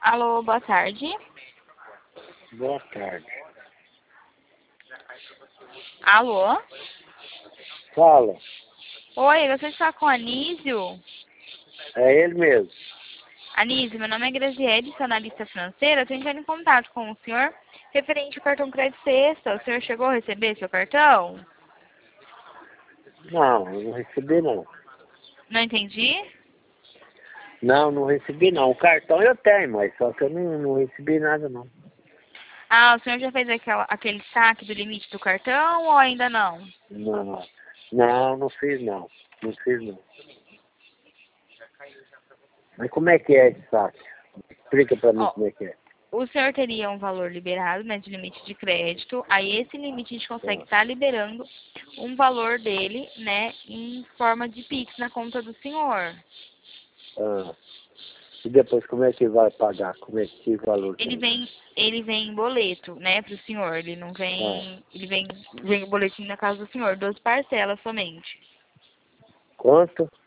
Alô, boa tarde. Boa tarde. Alô? Fala. Oi, você está com Anísio? É ele mesmo. Anísio, meu nome é Graziele, sou analista financeira. Estou entrando em contato com o senhor referente ao cartão Crédito Sexta. O senhor chegou a receber seu cartão? Não, eu não recebi não. Não entendi? Não recebi não. O cartão eu tenho, mas só que eu não recebi nada não. Ah, o senhor já fez aquele saque do limite do cartão ou ainda não? Não fiz não. Não fiz não. Mas como é que é esse saque? Explica pra mim Ó, como é que é. o senhor teria um valor liberado, né, de limite de crédito. Aí esse limite a gente consegue estar liberando um valor dele, né, em forma de Pix na conta do senhor. Ah, e depois como é que vai pagar? Como é que valor Ele tem? vem, ele vem em boleto, né, pro senhor. Ele não Ah, vem, vem o boletim na casa do senhor, 12 parcelas somente. quanto?